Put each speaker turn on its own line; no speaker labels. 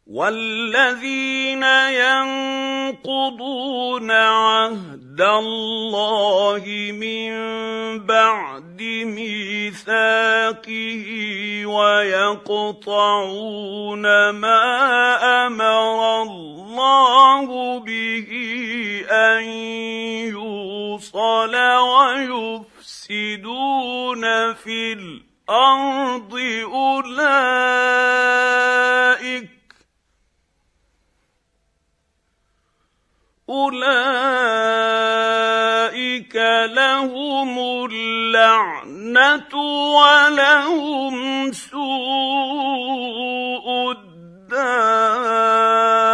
وَالَّذِينَ يَنقُضُونَ عَهْدَ اللَّهِ مِن بَعْدِ مِيثَاقِهِ وَيَقْطَعُونَ مَا أَمَرَ اللَّهُ بِهِ أَن يُوصَلَ وَيُفْسِدُونَ فِي الْأَرْضِ أُولَٰئِكَ لَهُمُ اللَّعْنَةُ وَلَهُمْ سُوءُ الدَّارِ